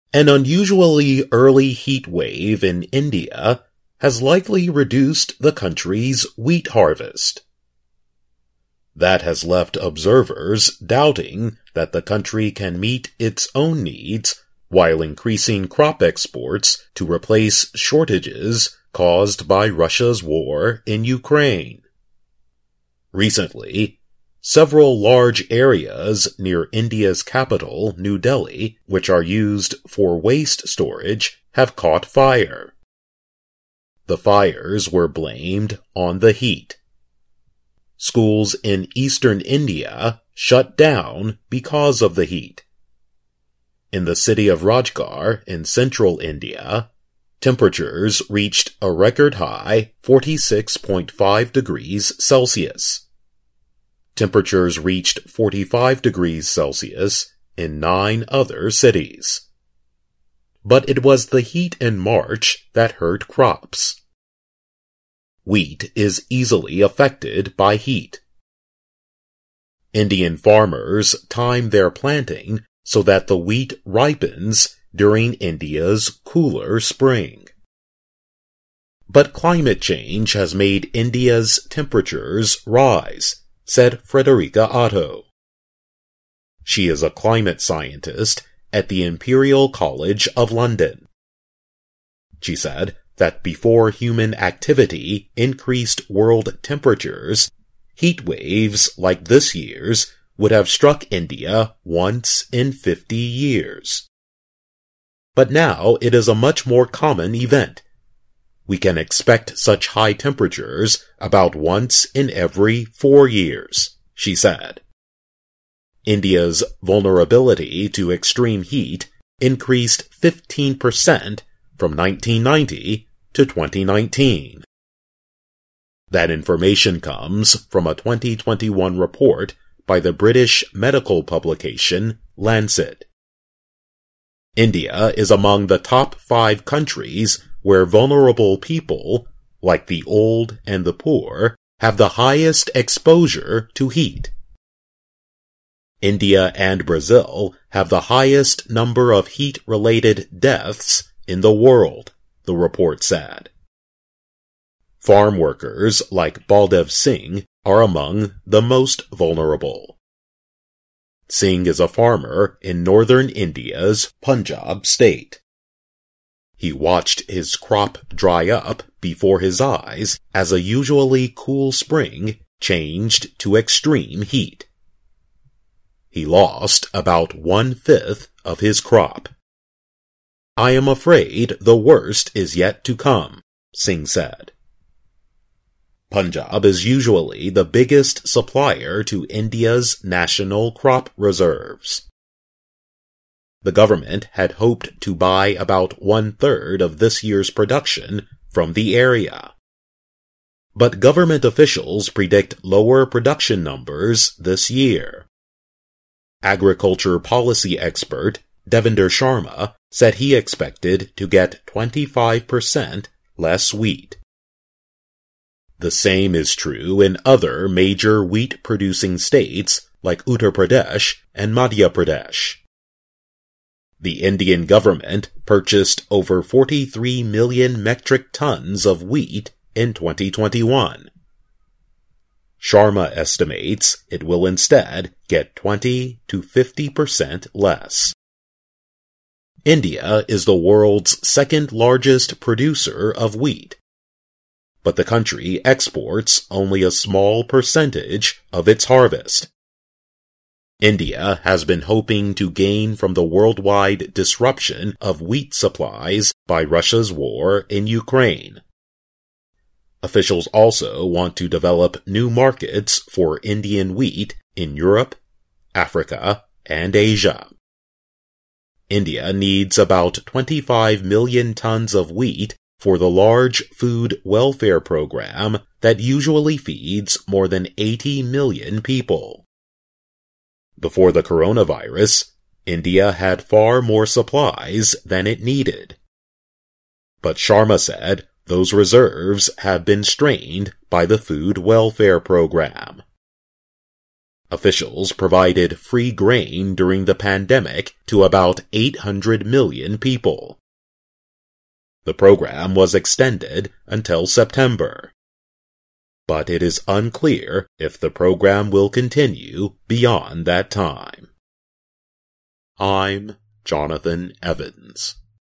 An unusually early heat wave in India has likely reduced the country's wheat harvest. That has left observers doubting that the country can meet its own needs while increasing crop exports to replace shortages caused by Russia's war in Ukraine. Recently, several large areas near India's capital, New Delhi, which are used for waste storage, have caught fire. The fires were blamed on the heat. Schools in eastern India shut down because of the heat. In the city of Rajgarh in central India, temperatures reached a record high 46.5 degrees Celsius. Temperatures reached 45 degrees Celsius in 9 other cities. But it was the heat in March that hurt crops. Wheat is easily affected by heat. Indian farmers time their planting so that the wheat ripens during India's cooler spring. But climate change has made India's temperatures rise, said Frederica Otto. She is a climate scientist at the Imperial College of London. She said that before human activity increased world temperatures, heat waves like this year's would have struck India once in 50 years. But now it is a much more common event. We can expect such high temperatures about once in every 4 years, she said. India's vulnerability to extreme heat increased 15% from 1990 to 2019. That information comes from a 2021 report by the British medical publication Lancet. India is among the top 5 countries where vulnerable people, like the old and the poor, have the highest exposure to heat. India and Brazil have the highest number of heat-related deaths in the world, the report said. Farm workers like Baldev Singh are among the most vulnerable. Singh is a farmer in northern India's Punjab state. He watched his crop dry up before his eyes as a usually cool spring changed to extreme heat. He lost about 1/5 of his crop. "I am afraid the worst is yet to come," Singh said. Punjab is usually the biggest supplier to India's national crop reserves. The government had hoped to buy about 1/3 of this year's production from the area. But government officials predict lower production numbers this year. Agriculture policy expert Devinder Sharma said he expected to get 25% less wheat. The same is true in other major wheat-producing states like Uttar Pradesh and Madhya Pradesh. The Indian government purchased over 43 million metric tons of wheat in 2021. Sharma estimates it will instead get 20 to 50% less. India is the world's second largest producer of wheat, but the country exports only a small percentage of its harvest. India has been hoping to gain from the worldwide disruption of wheat supplies by Russia's war in Ukraine. Officials also want to develop new markets for Indian wheat in Europe, Africa, and Asia. India needs about 25 million tons of wheat for the large food welfare program that usually feeds more than 80 million people. Before the coronavirus, India had far more supplies than it needed. But Sharma said those reserves have been strained by the food welfare program. Officials provided free grain during the pandemic to about 800 million people. The program was extended until September. But it is unclear if the program will continue beyond that time. I'm Jonathan Evans.